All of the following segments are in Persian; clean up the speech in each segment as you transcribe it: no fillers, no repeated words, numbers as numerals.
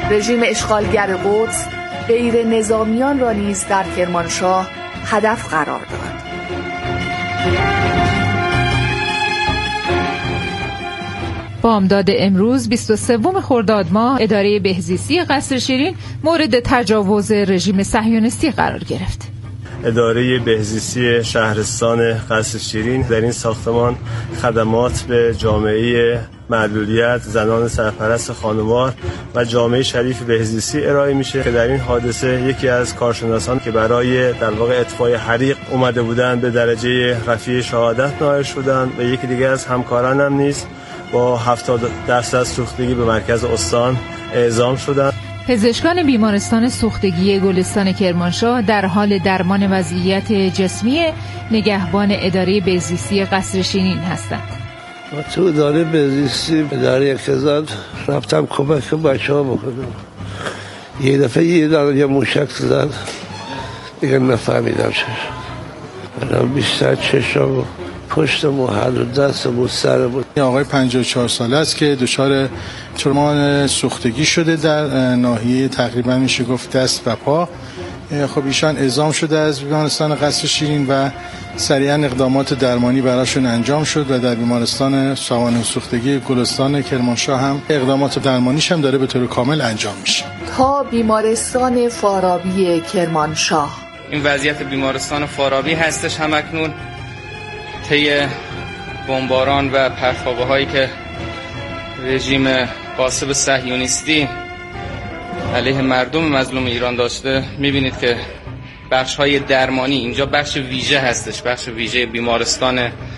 رژیم اشغالگر قدس غیر نظامیان را نیز در کرمانشاه هدف قرار داد. بامداد امروز 23 خرداد ماه اداره بهزیستی قصر شیرین مورد تجاوز رژیم صهیونیستی قرار گرفت. اداره بهزیستی شهرستان قصر شیرین در این ساختمان خدمات به جامعه معلولیت، زنان سرپرست خانوار و جامعه شریف بهزیستی ارائه میشه که در این حادثه یکی از کارشناسان که برای در واقع اطفای حریق اومده بودن به درجه رفیع شهادت نائل شدن و یکی دیگه از همکاران هم نیز با 70% سوختگی به مرکز استان اعزام شدند. پزشکان بیمارستان سوختگی گلستان کرمانشاه در حال درمان وضعیت جسمی نگهبان اداره بهزیستی قصر شیرین هستند. ما تو اداره بهزیستی در یک زد رفتم کمک بچه‌ها بکنم. یه دفعه یه موشک زد دیگه نفهمیدم چه. الان بیشتر چشم و پشتم و هر دستم و سرم. آقای 54 ساله است که دچار تروما سوختگی شده در ناحیه تقریبا میشه گفت دست و پا. خب ایشان اعزام شده از بیمارستان قصر شیرین و سریعا اقدامات درمانی براشون انجام شد و در بیمارستان ساوان سوختگی گلستان کرمانشاه هم اقدامات درمانیش هم داره به طور کامل انجام میشه. تا بیمارستان فارابی کرمانشاه. این وضعیت بیمارستان فارابی هستش همکنون طی بمباران و پرتابه هایی که رژیم غاصب صهیونیستی علیه مردم مظلوم ایران داشته. میبینید که بخش های درمانی اینجا بخش ویژه هستش، بخش ویژه بیمارستان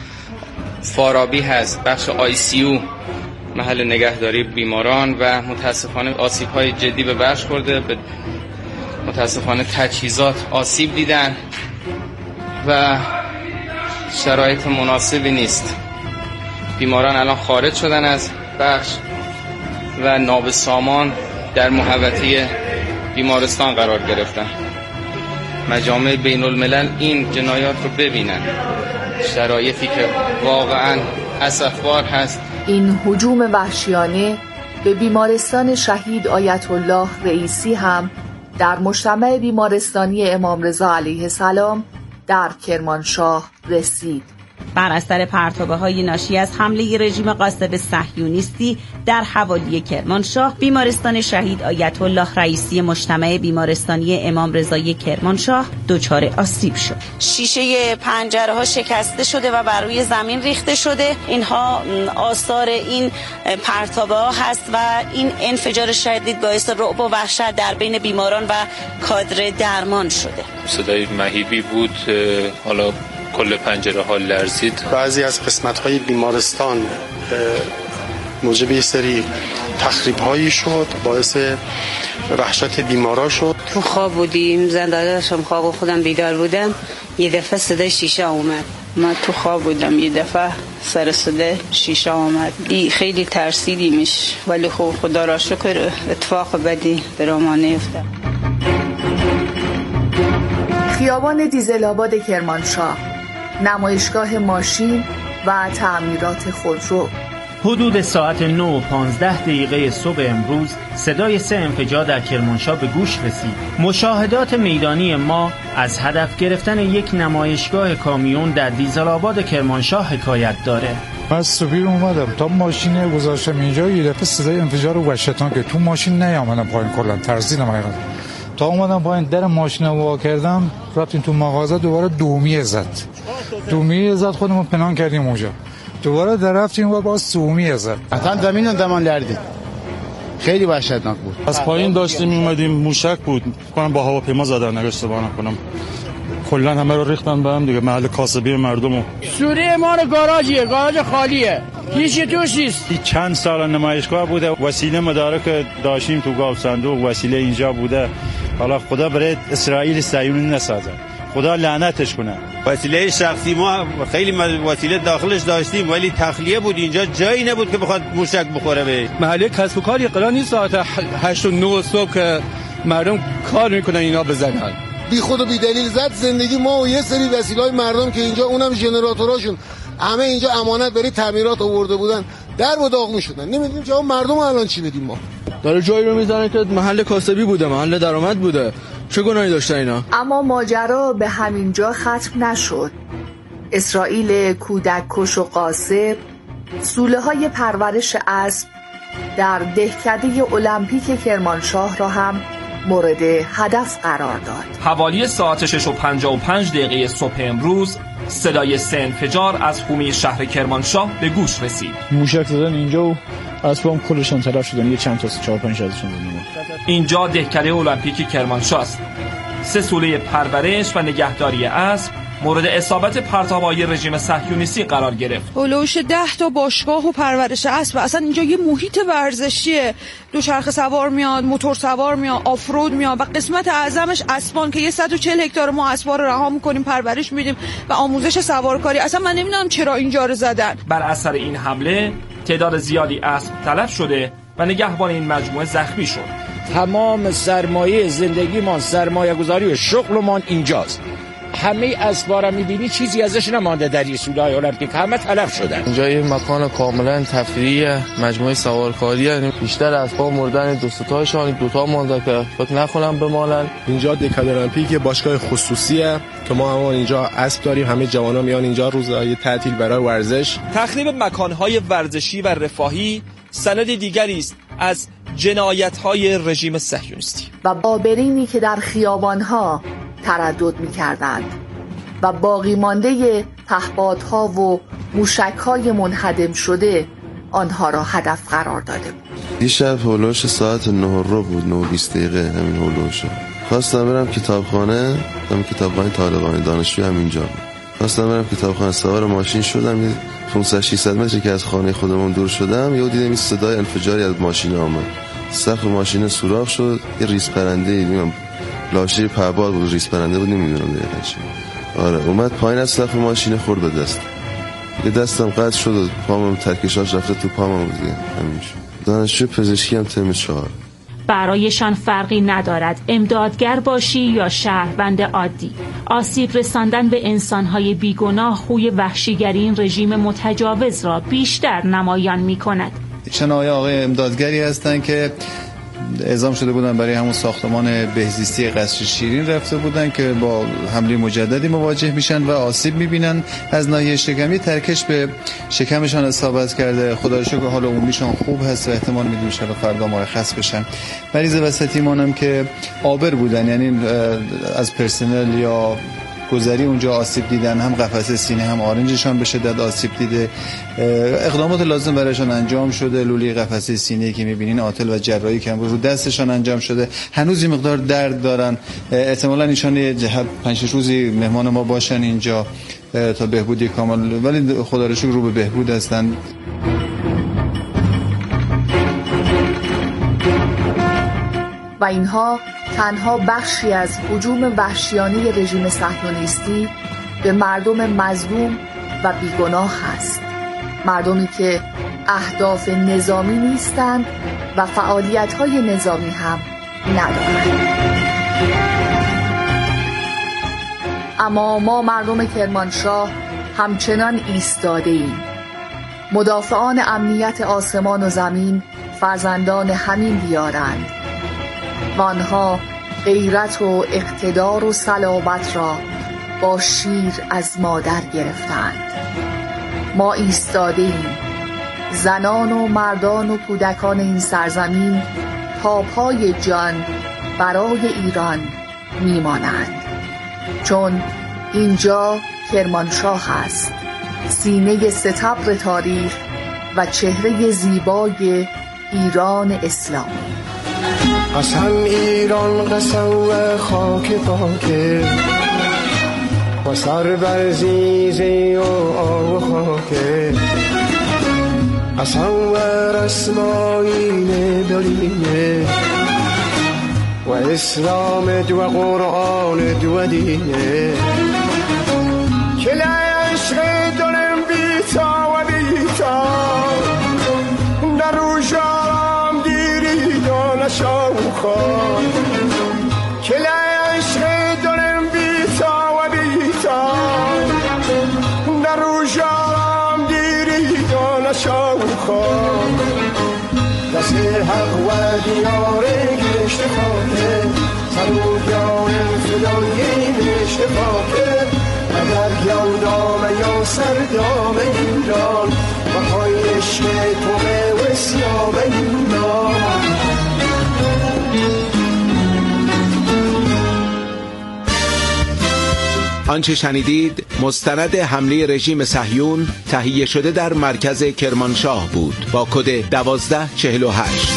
فارابی هست، بخش ICU محل نگهداری بیماران و متاسفانه آسیب های جدی به بخش خورده، متاسفانه تجهیزات آسیب دیدن و شرایط مناسبی نیست. بیماران الان خارج شدن از بخش و نابسامان در محوطه بیمارستان قرار گرفتن. مجامع بین الملل این جنایات رو ببینن، شرایطی که واقعا اسفبار هست. این هجوم وحشیانه به بیمارستان شهید آیت الله رئیسی هم در مجتمع بیمارستانی امام رضا علیه السلام در کرمانشاه رسید. بر اثر پرتابه‌های ناشی از حمله رژیم غاصب صهیونیستی در حوالی کرمانشاه، بیمارستان شهید آیت الله رئیسی مجتمع بیمارستانی امام رضای کرمانشاه دچار آسیب شد. شیشه پنجره‌ها شکسته شده و بر روی زمین ریخته شده. اینها آثار این پرتابه‌ها هست و این انفجار شدید باعث رعب و وحشت در بین بیماران و کادر درمان شده. صدای مهیبی بود، حالا کل پنجره ها لرزید. بعضی از قسمت های بیمارستان موجب یه سری تخریب هایی شد، باعث وحشت بیمارا شد. تو خواب بودیم، زنده داشتم خواب و خودم بیدار بودم، یه دفعه صدای شیشه اومد. من تو خواب بودم، یه دفعه سر صدای شیشه اومد. خیلی ترسیدیمش، ولی خدا را شکر اتفاق بدی برام نیفتاد. خیابان دیزل‌آباد کرمانشاه، نمایشگاه ماشین و تعمیرات خودرو. حدود ساعت 9:15 صبح امروز صدای 3 انفجار در کرمانشاه به گوش رسید. مشاهدات میدانی ما از هدف گرفتن یک نمایشگاه کامیون در دیزل‌آباد کرمانشاه حکایت داره. من صبحی اومدم تا ماشین گذاشتم اینجا، یه دفعه صدای انفجار وحشتناک که تو ماشین نیامدم پایین، کلا ترسیدم حقیقتا. تا اومدم پایین در ماشین رو وا کردم، رفتیم تو مغازه، دوباره دومیه زد خودمون پنهان کردیم اونجا. دوباره در رفتیم و باز سومیه زد. اصلا زمین دمان لرزید، خیلی وحشتناک بود. از پایین داشتیم میومدیم، موشک بود کنم با هواپیما زدن، اگه اشتباه نکنم. کلا همه رو ریختن به هم دیگه، محل کاسبی مردمو. سوره ما گاراژیه، گاراژ خالیه، هیچ توش نیست. چند سال نمایشگاه بوده، وسیله مدارک داشتیم تو گاو صندوق، وسیله اینجا بوده. حالا خدا برای اسرائیل صهیونی نسازه، خدا لعنتش کنه. وسیله شخصی ما خیلی وسیله داخلش داشتیم، ولی تخلیه بود، اینجا جایی نبود که بخواد موشک بخوره به محله کسب و کاری. قرار نیست ساعت 8 و 9 صبح که مردم کار میکنن اینا بزنن. بی خود و بی دلیل زد زندگی ما و یه سری وسیله‌های مردم که اینجا اونم ژنراتوراشون همه اینجا امانت برای تعمیرات آورده بودن، در و داغ میشدن. نمیدونیم جواب مردم الان چی بدیم. ما داره جایی رو میزنه که محل کاسبی بوده، محل درآمد بوده. چه گناهی داشتن اینا؟ اما ماجرا به همین جا ختم نشد. اسرائیل کودک کش و غاصب سوله های پرورش اسب در دهکده المپیک کرمانشاه را هم مورد هدف قرار داد. حوالی ساعت 6:55 صبح امروز صدای 3 انفجار از حومه شهر کرمانشاه به گوش رسید. موشک زدن اینجا و اسبام کلشون تلف شدن، یه چند تا 4-5 ازشون زدن. اینجا دهکده المپیک کرمانشاه است. 3 سوله پرورش و نگهداری اسب مورد اصابت پرتاب‌های رژیم صهیونیستی قرار گرفت. هولوش 10 تا باشگاه و پرورش اسب. اصلا اینجا یه محیط ورزشیه. دوچرخه سوار میاد، موتور سوار میاد، آفرود میاد و قسمت اعظمش اسبان که 140 هکتار ما اسبا رو رها می‌کنیم، پرورش میدیم و آموزش سوارکاری. اصلا من نمیدونم چرا اینجا رو زدن. بر اثر این حمله تعداد زیادی اسب تلف شده و نگهبان این مجموعه زخمی شد. تمام سرمایه زندگیمان، سرمایه‌گذاری شغلمان اینجاست. همه اسبا رو می‌بینی چیزی ازش نمانده در این سوله‌های المپیک، همه تلف شدن. اینجا یه مکان کاملا تفریحی، مجموعه سوارکاری، یعنی بیشتر اسبا مردن، دو تاشون 2 تا مونده که فکر نکنم بمانن. اینجا دهکده المپیک باشگاه خصوصیه که ما هم اینجا اسب داریم، همه جوانا میان اینجا روزهای تعطیل برای ورزش. تخریب مکان‌های ورزشی و رفاهی سند دیگری است از جنایت‌های رژیم صهیونیستی. و بابرینی که در خیابان‌ها تردد می‌کردند و باقی مانده پهپادها و موشک‌های منهدم شده آنها را هدف قرار داده بود. دیشب هولوش ساعت 9 بود، 9:20 همین هولوش. خواستم برم کتابخانه، کتابخانه طالقانی دانشجوی همینجا بود. خواستم برم کتابخانه، سوار ماشین شدم، 500-600 متری که از خانه خودمون دور شدم، یهو دیدم این صدای انفجاری از ماشین آمد. سقف ماشین سوراخ شد، یه ریز پرنده دیدم، لاشه پهپاد بود، ریز پرنده بود، نمیدونم دقیقاً چی. آره اومد پایین از سقف ماشین خورد به دست. یه دستم قطع شد و پامم ترکشاش رفته تو پامم بود دیگه. همین شد. دانشجو پزشکی هم ترم 4. برایشان فرقی ندارد امدادگر باشی یا شهروند عادی. آسیب رساندن به انسانهای بیگناه خوی وحشیگری این رژیم متجاوز را بیشتر نمایان می کند. چند آقای امدادگری هستند که اعزام شده بودن برای همون ساختمان بهزیستی قصر شیرین رفته بودن که با حمله مجددی مواجه میشن و آسیب میبینن از ناحیه شکمی. ترکش به شکمشان اصابت کرده. خدا رو شکر حال عمومیشان خوب هست و احتمال میدیم ان شاءالله فردا مرخص بشن. مریض وسطیمان هم که عابر بودن، یعنی از پرسنل یا گذری اونجا آسیب دیدن، هم قفسه سینه هم آرنجشان به شدت آسیب دیده. اقدامات لازم برایشان انجام شده. لوله قفسه سینه‌ای که می‌بینین عاطل و جراحی که رو دستشان انجام شده. هنوز این مقدار درد دارن. احتمالاً ایشان 5-6 روزی مهمان ما باشن اینجا تا بهبودی کامل، ولی خدا رو شکر رو به بهبود هستن. و اینها تنها بخشی از هجوم وحشیانه رژیم صهیونیستی به مردم مظلوم و بیگناه است. مردمی که اهداف نظامی نیستند و فعالیت‌های نظامی هم ندارند. اما ما مردم کرمانشاه همچنان ایستاده ایم. مدافعان امنیت آسمان و زمین فرزندان همین دیارند و آنها غیرت و اقتدار و صلابت را با شیر از مادر گرفتند. ما ایستاده ایم. زنان و مردان و کودکان این سرزمین تا پای جان برای ایران میمانند، چون اینجا کرمانشاه است، سینه ستبر تاریخ و چهره زیبای ایران اسلامی. قسم ایران قسم و خاک پاکه و سر بر زیزه و آب خاکه، قسم و رسماین دلینه و اسلام دو قرآن دو دینه، که لعشق دلم بیتا و بیتا در روشارم دیری دانشا و خان، که لعشق دلم بیتا و بیتا در روشارم دیری دانشا و خان. دیار گشت خاکه سرودیان فدایی گشت خاکه اگر گیان دامه یا سر دامه ایران بخوای عشق تومه و سیامه ایران. آنچه شنیدید مستند حمله رژیم صهیون تهیه شده در مرکز کرمانشاه بود با کد 1248.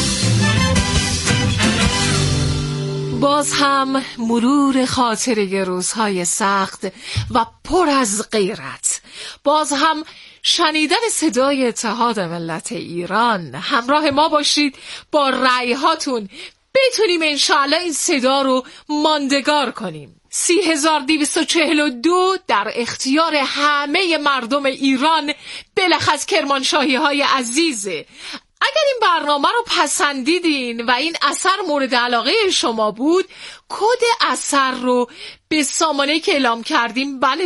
باز هم مرور خاطره روزهای سخت و پر از غیرت، باز هم شنیدن صدای اتحاد ملت ایران. همراه ما باشید، با رأی‌هاتون بتونیم انشاءالله این صدا رو ماندگار کنیم. 3242 در اختیار همه مردم ایران، بلخص کرمانشاهی های عزیزه. اگر این برنامه رو پسندیدین و این اثر مورد علاقه شما بود، کد اثر رو به سامانه که اعلام کردیم، بله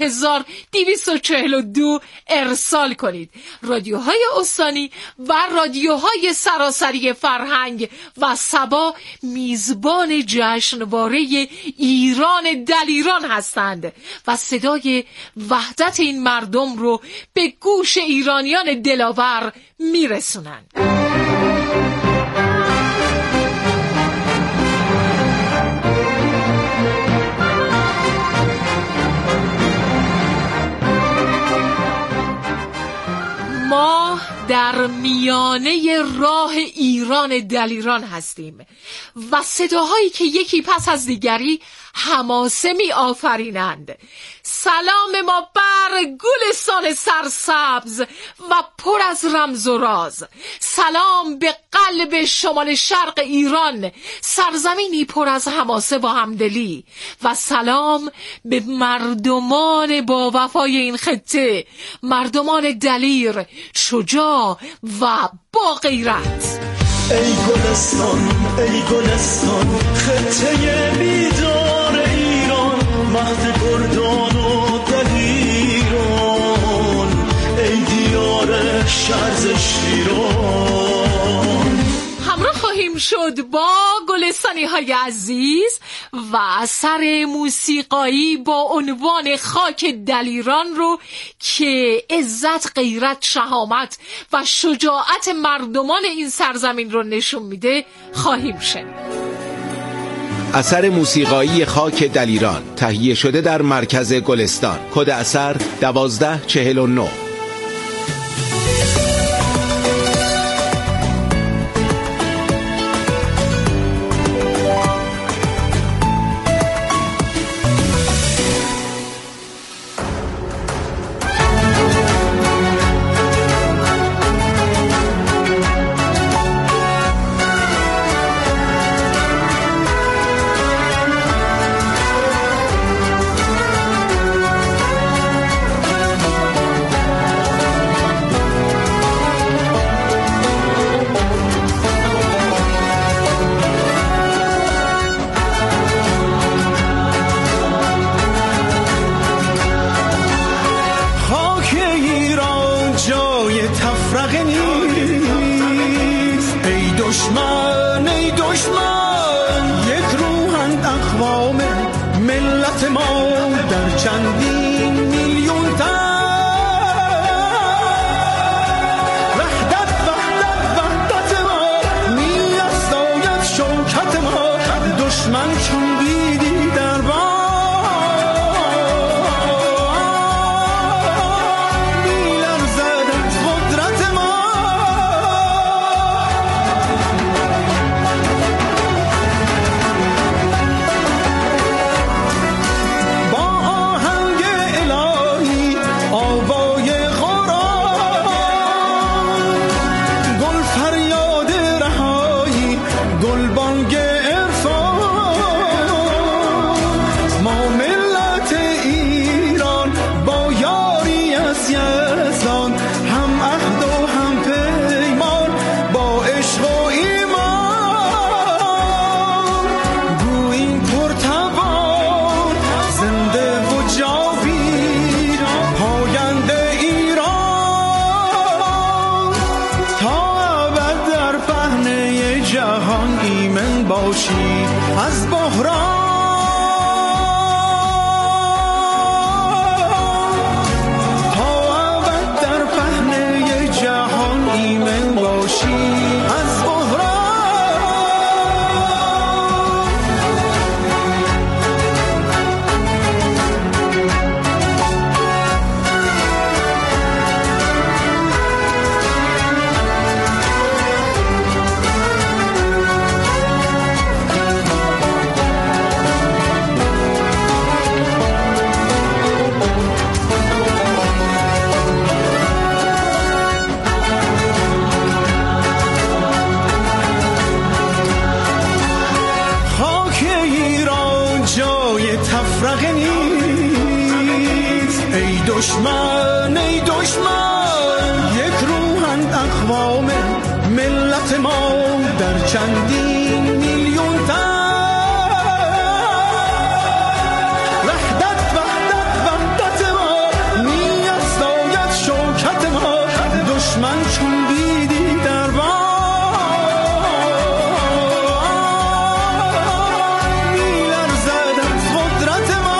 3242 ارسال کنید. رادیوهای استانی و رادیوهای سراسری فرهنگ و صبا میزبان جشنواره ایران دلیران هستند و صدای وحدت این مردم رو به گوش ایرانیان دلاور میرسونند. ما در میانه راه ایران دلیران هستیم و صداهایی که یکی پس از دیگری حماسه می آفرینند. سلام ما بر گلستان سرسبز و پر از رمز و راز. سلام به قلب شمال شرق ایران، سرزمینی پر از حماسه و همدلی. و سلام به مردمان با وفای این خطه، مردمان دلیر، شجاع و با غیرت. ای گلستان خطه بیدار ایران، مهد گردان و دلیران، ای دیار شرز شیران. همراه خواهیم شد با گلستانی های عزیز و اثر موسیقایی با عنوان خاک دلیران رو که عزت، غیرت، شهامت و شجاعت مردمان این سرزمین رو نشون میده خواهیم شنید. اثر موسیقایی خاک دلیران تهیه شده در مرکز گلستان. کد اثر 1249. جهان ایمن باشی از بحران دشمن ای دشمن یک روحند اقوام ملت ما در چندین میلیون تن وحدت ما می‌افزاید شوکت ما دشمن چون دیدی در می‌لرزد از قدرت ما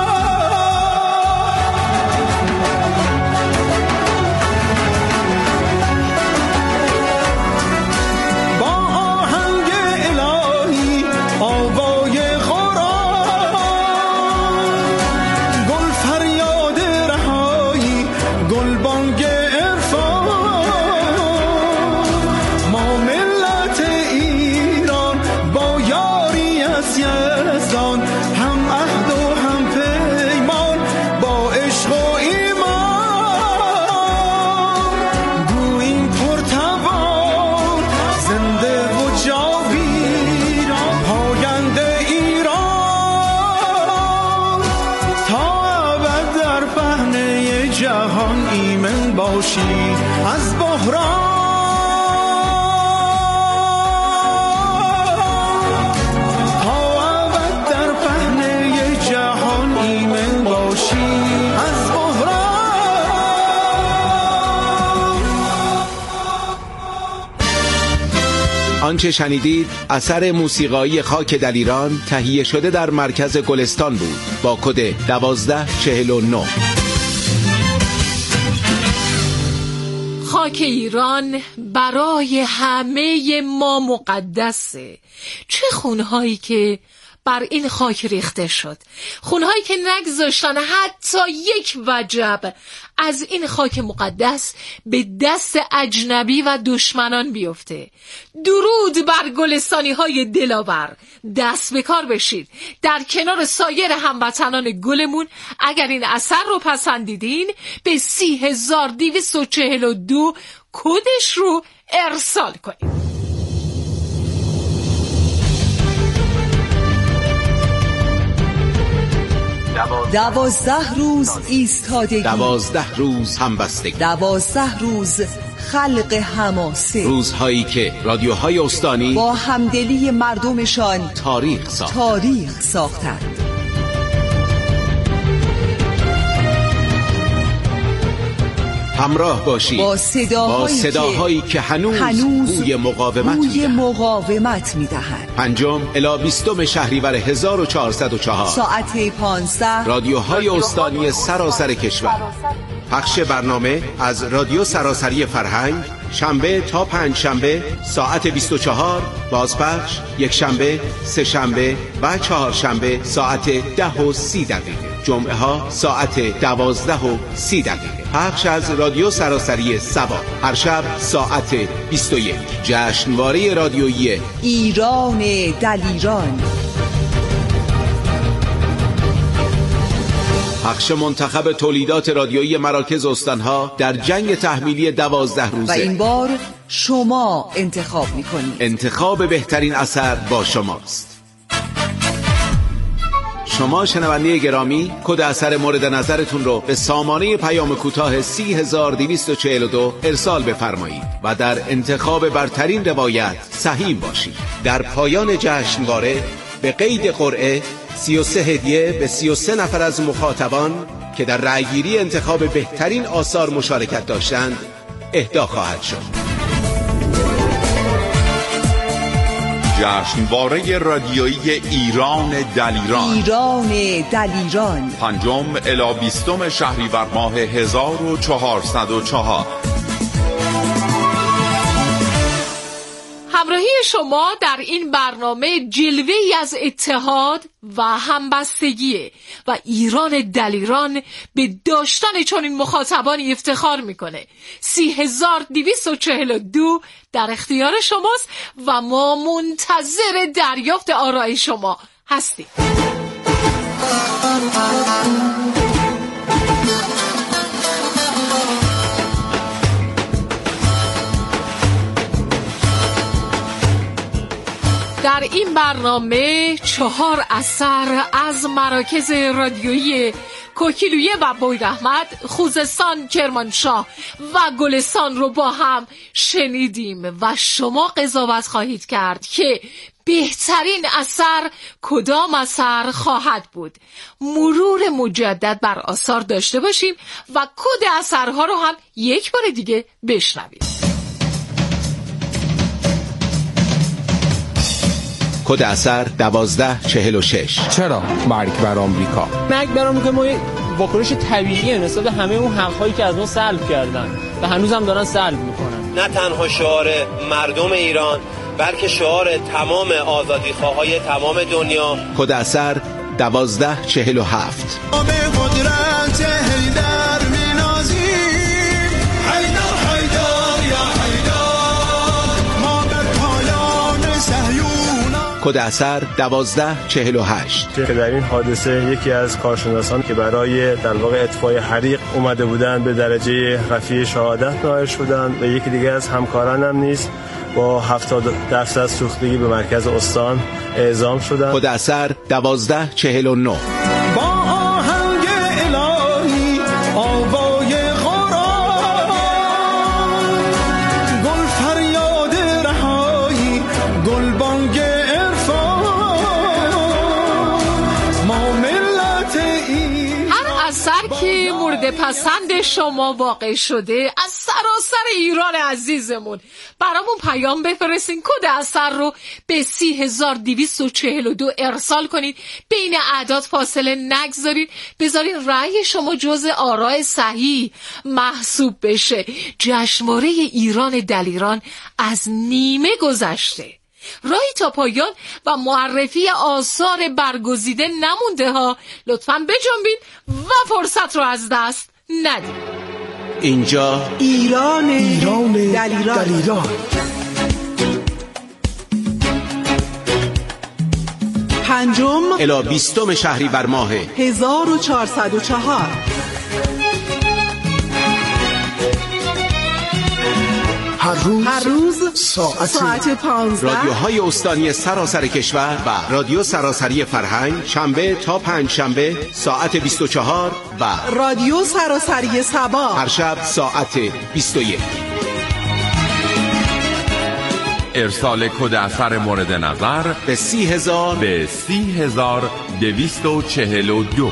جهان ایمن باشی از بحران تا ابد در پهنه جهان ایمن باشی از بحران. آنچه شنیدید اثر موسیقایی خاک دلیران تهیه شده در مرکز گلستان بود با کد 1249. خاک ایران برای همه ما مقدسه. چه خونهایی که بر این خاک ریخته شد، خونهایی که نگذاشتن حتی یک وجب از این خاک مقدس به دست اجنبی و دشمنان بیفته. درود بر گلستانی های دلاور، دست به کار بشید. در کنار سایر هموطنان گلمون اگر این اثر رو پسندیدین به 3242 کدش رو ارسال کنید. 12 روز ایستادگی، 12 روز همبستگی، 12 روز خلق حماسه، روزهایی که رادیوهای استانی با همدلی مردمشان تاریخ ساختند. همراه باشید با صداهایی که هنوز بوی مقاومت میدهند. 5 الی 20 شهریور 1404 ساعت 15 رادیوهای استانی سراسر کشور. پخش برنامه از رادیو سراسری فرهنگ شنبه تا پنجشنبه ساعت 24، بازپخش یک شنبه، سه شنبه و چهارشنبه ساعت 10:30، جمعه ها ساعت 12:30. پخش از رادیو سراسری سبا هر شب ساعت 21. جشنواره رادیویی ایران دلیران. پخش منتخب تولیدات رادیویی مراکز استانها در جنگ تحمیلی 12 روزه. و این بار شما انتخاب میکنید. انتخاب بهترین اثر با شماست. شما شنونده گرامی کد اثر مورد نظرتون رو به سامانه پیام کوتاه 3242 ارسال بفرمایید و در انتخاب برترین روایت سهیم باشید. در پایان جشنواره به قید قرعه 33 هدیه به 33 نفر از مخاطبان که در رأیگیری انتخاب بهترین آثار مشارکت داشتند اهدا خواهد شد. جشنواره رادیویی ایران دلیران 5 الی 20 شهریور ماه 1404. همراهی شما در این برنامه جلوه‌ای از اتحاد و همبستگی و ایران دلیران به داشتن چنین مخاطبانی افتخار میکنه. 3242 در اختیار شماست و ما منتظر دریافت آرای شما هستیم. در این برنامه 4 اثر از مراکز رادیویی کوکیلویه و بویراحمد، خوزستان، کرمانشاه و گلستان رو با هم شنیدیم و شما قضاوت خواهید کرد که بهترین اثر کدام اثر خواهد بود. مرور مجدد بر آثار داشته باشیم و کد اثرها رو هم یک بار دیگه بشنویم. کد اثر 1246. چرا مرگ بر آمریکا؟ مرگ بر آمریکا ما واکنش طبیعیه نسبت همه اون حق‌هایی که از ما سلب کردن و هنوزم دارن سلب میکنن. نه تنها شعار مردم ایران بلکه شعار تمام آزادیخواهای تمام دنیا. کد اثر 1247. کد اثر 1248. که در این حادثه یکی از کارشناسان که برای در واقع اطفای حریق اومده بودن به درجه رفیع شهادت نائل شدن و یکی دیگه از همکارانم نیز با 70% سوختگی به مرکز استان اعزام شدن. کد اثر 1249. با آهنگ الهی آوای قرآن گل فریاد رهایی گل بانگ که مورد پسند شما واقع شده از سراسر ایران عزیزمون برامون پیام بفرستین. کد اثر رو به 3242 ارسال کنید. بین اعداد فاصله نگذارید. بذارین رأی شما جزء آراء صحیح محسوب بشه. جشنواره ایران دلیران از نیمه گذشته. راهی تا پایان و معرفی آثار برگزیده نمونده ها. لطفاً بجنبید و فرصت رو از دست ندید. اینجا ایران دلیران. 5 الی 20 شهریور ماه 1404. هر روز ساعت 15 رادیوهای استانی سراسر کشور و رادیو سراسری فرهنگ شنبه تا پنجشنبه ساعت 24 و رادیو سراسری صباح هر شب ساعت 21. ارسال کد اثر مورد نظر به 30242.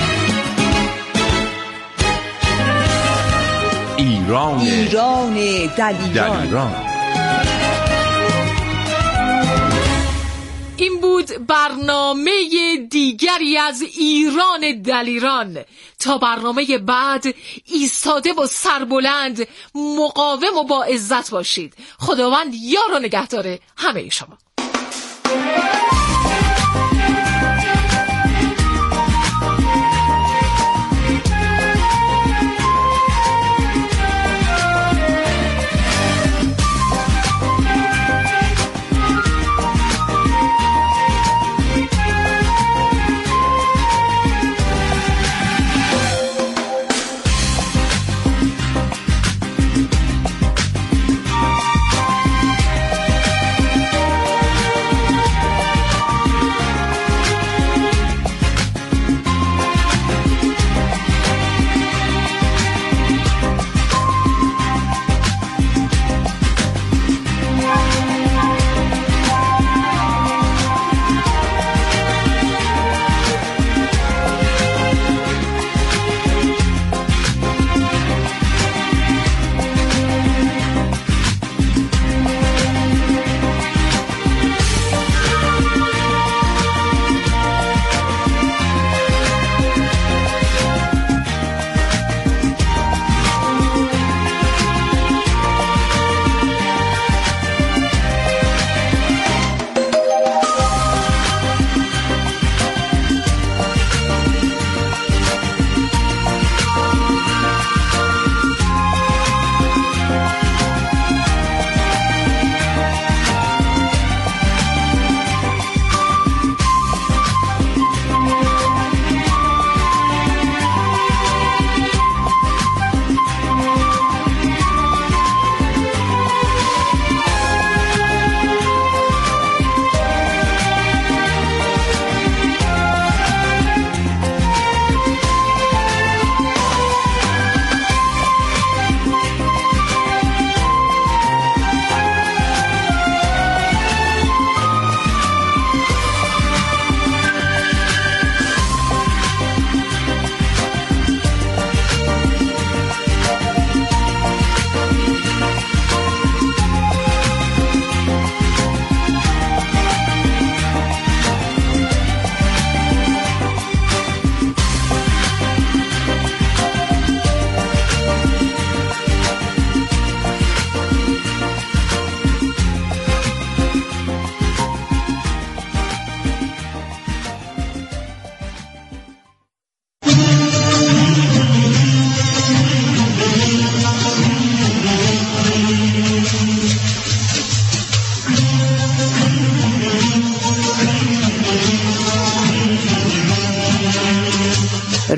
ایران دلیران. این بود برنامه دیگری از ایران دلیران. تا برنامه بعد ایستاده و سربلند مقاوم و با عزت باشید. خداوند یار و نگهدار همه شما.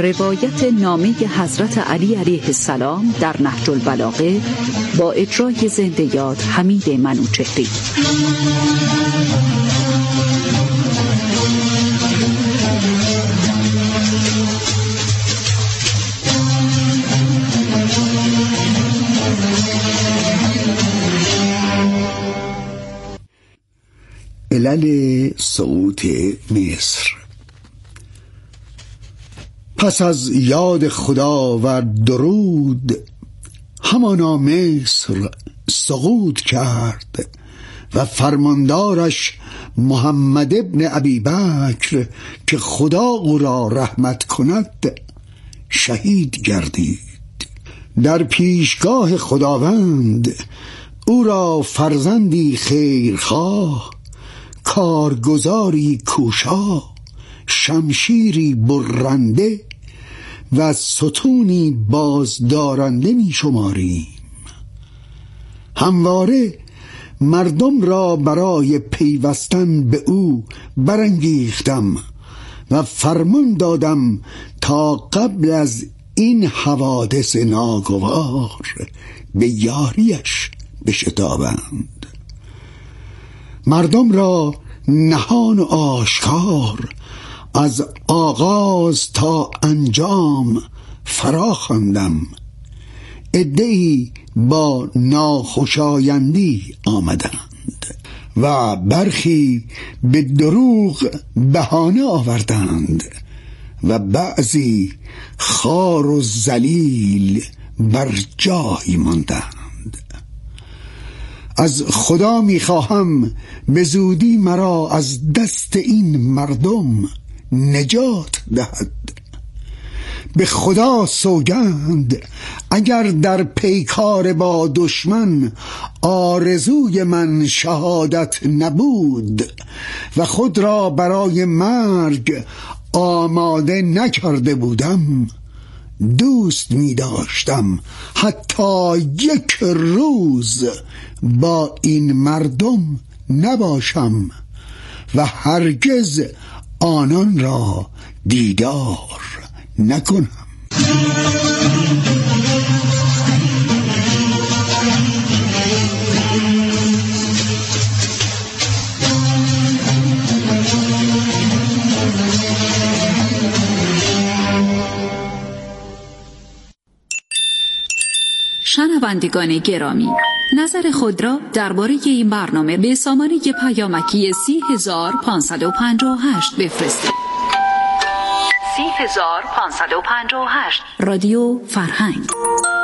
روایت نامه حضرت علی علیه السلام در نهج البلاغه با اجرای زنده یاد حمید منوچهری. علل سقوط مصر. پس از یاد خدا و درود همانا مصر سقوط کرد و فرماندارش محمد ابن ابی بکر که خدا او را رحمت کند شهید گردید. در پیشگاه خداوند او را فرزندی خیرخواه، کارگزاری کوشا، شمشیری برنده و ستونی بازدارنده می شماریم. همواره مردم را برای پیوستن به او برانگیختم و فرمان دادم تا قبل از این حوادث ناگوار به یاریش بشتابند. مردم را نهان و آشکار از آغاز تا انجام فرا خواندم. عده‌ای با ناخوشایندی آمدند و برخی به دروغ بهانه آوردند و بعضی خوار و ذلیل بر جای ماندند. از خدا می‌خواهم به زودی مرا از دست این مردم نجات دهد. به خدا سوگند اگر در پیکار با دشمن آرزوی من شهادت نبود و خود را برای مرگ آماده نکرده بودم، دوست می داشتم حتی یک روز با این مردم نباشم و هرگز آنان را دیدار نکنم. شنوندگان گرامی، نظر خود را درباره این برنامه به سامانه پیامکی 30558 بفرستید. 30558 رادیو فرهنگ.